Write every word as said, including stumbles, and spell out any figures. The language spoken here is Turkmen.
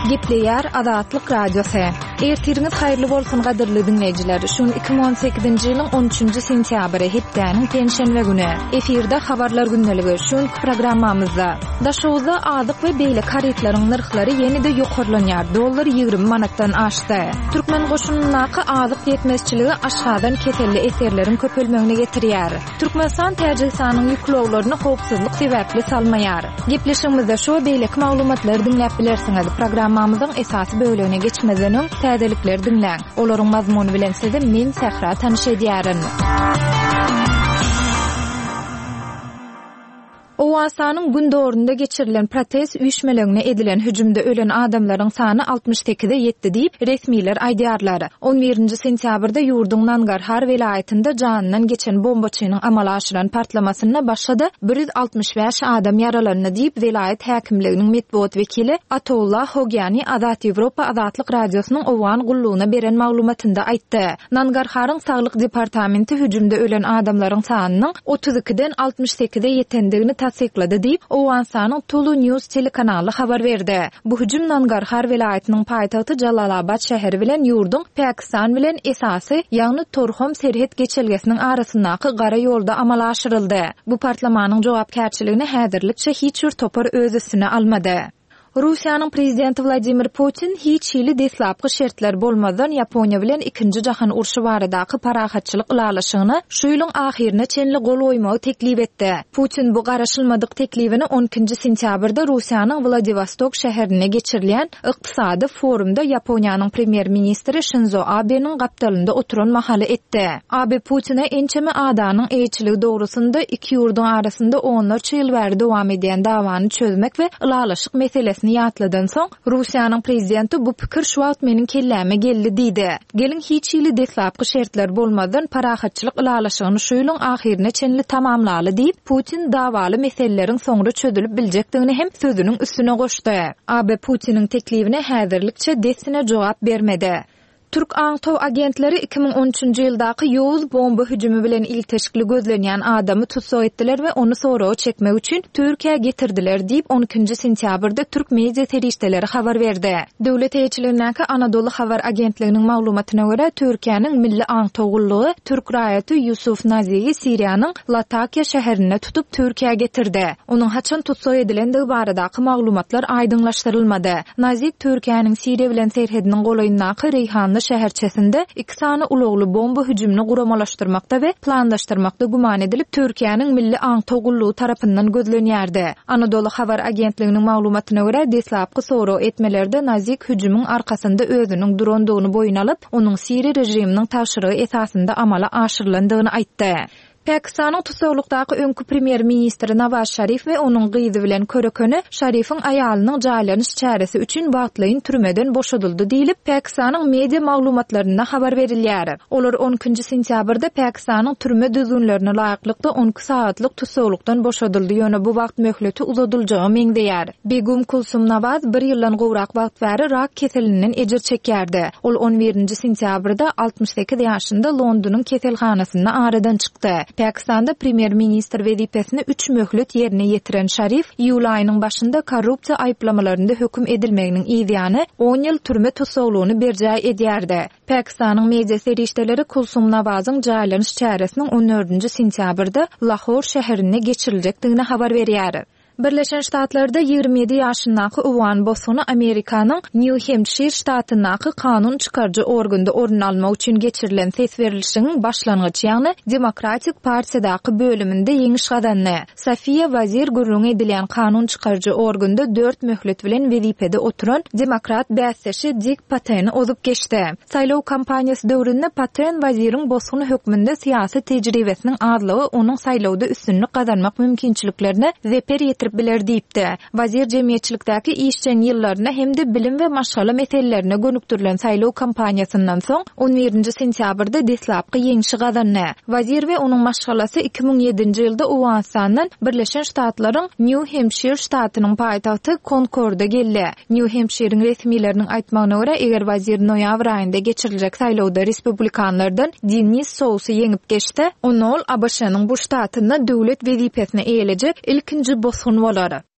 Gepleýär Azatlyk Radiosu. Ertiriniz haýyrly bolsun gadyrly dinleýijiler. Şun iki ming on sekizinji ýylyň on üçünji sentýabry hepdeniň penşenbe güni. Efirde habarlar günneligi. Şun programmamyzda daşowda azyk we beýle karetlaryň narhlary ýene-de ýokarlanýar. Dollar ýigrim manatdan aşdy. Türkmen goşunynyňky azyk ýetmezçiligi aşgadan keselli eserleriň köpelmegine getirýär. Türkmenistan Täjikistanyň ýüklewlerini howpsuzlyk sebäpli salmaýar. Gepleşigimizde şo beýle maglumatlar dinläp bilersiňiz. Programmamyzyň esasy bölügine geçmezeniň täzelikleri dinläň. Olaryň mazmuny bilen sizi men Sähra tanyş edýärin. Owasanyň gün döwründe geçirilen protest üýşmelerine edilen hüjümde ölen adamlaryň sany altmış sekizde ýetdi diýip resmiler aýdýarlar. on birinji sentýabrda ýurdun Nangarhar welaýatynda janynyň geçen bombaçynyň amala aşyran partlamasyna başlady. bir ýüz altmış beş adam yaralandy diýip welaýat häkimliginiň medeniýet wekili Atollah Hogyany Azat Ýewropa Azatlyk Radiosynyň owan gullugyna beren maglumatynda aýtdy. Nangarharyň saglyk departamenti hüjümde ölen adamlaryň sanynyň otuz ikiden altmış sekizde ýetendigini tasdiklady diýip Owasanyň Tulu News telekanaly habar berdi. Bu hüjüm Nangarhar welaýatynyň paýtagty Jalalabad şäheri bilen ýurdun Pakistan bilen esasy ýagny Torhom serhet geçelgesiniň arasyndaky gara ýolda amala aşyryldy. Bu partlamanyň jogapkärçiligini häzirlikçe hiç bir topar öz üstüne almady. Russiýanyň prezidenti Vladimir Putin hiç hili deslapky şertler bolmadan Ýaponiýa bilen ikinji jahan urşy baradaky parahatçylyk ulalaşygyny şu ýylyň ahirine çenli gol oýmagy teklip etdi. Putin bu garaşylmadyk teklibini on ikinji sentýabrda Russiýanyň Vladivostok şäherine geçirilen ykdysady forumda Ýaponiýanyň premier ministri Shinzo Abe'niň gapdalynda oturan mahaly etdi. Abe Putin'e ençeme adanyň eýçiligi dogrusynda iki ýurdun arasynda onlarça ýyl bäri dowam edýän dawany çözmek we ulalaşyk meselesi ýatladan soň Russiýanyň prezidenti bu pikir şu wagt meniň kelläme geldi diýdi. Gelin hiç ýyly deslapky şertler bolmadan parahatçylyk ulalaşygyny şu ýylyň ahirine çenli tamamlaly diýip Putin dawaly meseleleriň soňra çözülip biljekdigini hem sözüniň üstüne goşdy. Abe Putiniň teklibine häzirlikçe desine jogap bermedi. Türk Aňtaw agentleri iki ming on üçünji ýyldaky ýowuz bomba hüjümi bilen ilteşikli gözlenýän adamy tutsak etdiler we ony soragy çekmek üçin Türkiýe getirdiler diýip on ikinji sentýabrda Türk media terişdeleri habar berdi. Döwlet eýçiliginiň Anadolu habar agentliginiň maglumatyna görä Türkiýanyň milli Aňtaw gullugy Türk raýaty Yusuf Naziýi Siriýanyň Latakia şäherine tutup Türkiýe getirdi. Onuň haçan tutsak edilendigi baradaky maglumatlar aýdynlaşdyrylmady. Naziýik Türkiýanyň Siriýa bilen serhediniň golaýyndaky Reyhanly şäherçesinde iki sany ulugly bomba hüjümini guramalaşdyrmakda we planlaşdyrmakda guman edilip Türkiýanyň milli Aňtaw gullugy tarapyndan gözlenýärdi. Anadolu habar agentliginiň maglumatyna görä deslapky soraw etmelerde nazik hüjümüň arkasynda özüniň durandygyny boyun alyp, onuň Siriýa rejiminiň taşrygy esasynda amala aşyrylandygyny aýtdy. Pakistanyň tutsaklykdaky öňkü premier ministri Nawaz Şerif we onuň gyzy bilen köreköni Şerifiň aýalynyň jaýlanyş çäresi üçin wagtlaýyn türmeden boşadyldy diýilip Pakistanyň media maglumatlaryna habar berilýär. Olar on ikinji sentýabrda Pakistanyň türme düzünlerine laýyklykda on iki saatlyk tutsaklykdan boşadyldy ýöne bu wagt möhleti uzadyljagy meňdeýär. Begum Kulsum Nawaz bir ýyldan gowrak wagt bäri rak keselininden ejir çekýärdi. Ol on birinji sentýabrda altmış sekiz ýaşynda Londonyň keselhanasyna aradan çykdy. Pakistanda premier ministr wezipesini üç möhlet yerine yetiren Şerif, ýyl aýynyň başynda korrupsiýa aýplamalарynda hökm edilmeginiň ýygyny on ýyl türme tutsaglygyny berjäy edýärdi. Pakistanyň media serişdeleri Kulsum Nawazyň jaýlanyş çäresiniň on dördünji sentýabrda Lahor şäherine geçiriljekdigini habar berýär. Birleşen Ştatlarda ýygrimi ýedi ýaşyndaky Owan Bosony Amerikanyň New Hampshire ştatyndaky kanun çykarjy organda orun almak üçin geçirilen ses berilişiniň başlangyç ýagny Demokratik partiýadaky bölüminde ýeňiş gadandy. Safiya Wazir gurrun edilen kanun çykarjy organda dört möhlet bilen wezipede oturan demokrat bäsdeşi Dick Pateni ozup geçdi. Saýlaw kampaniýasy döwründe Paten Waziriň Bosony hökmünde siýasy tejribesiniň azlygy onuň saýlawda üstünlük gazanmak mümkinçiliklerini zeper biler diýipdi. Wazir jemgyýetçilikdäki işçen ýyllaryna hemde bilim we maşgala meselelerine gönükdirilen saýlaw kampaniýasyndan soň on birinji sentýabrda deslapky ýeňişi gazandy. Wazir we onuň maşgalasy iki ming ýedinji ýylda Owasanyň Birleşen Ştatlaryň New Hampshire ştatynyň paýtagty Concord'a geldi. New Hampshire'ň resmileriniň aýtmagyna görä, eger Wazir noýabr aýynda geçiriljek saýlawda Respublikanlardan Dennis Sousa ýeňip geçdi, onol A B Ş'nyň bu ştatyna döwlet wezipesine eýiljek ilkinji bosun bolar.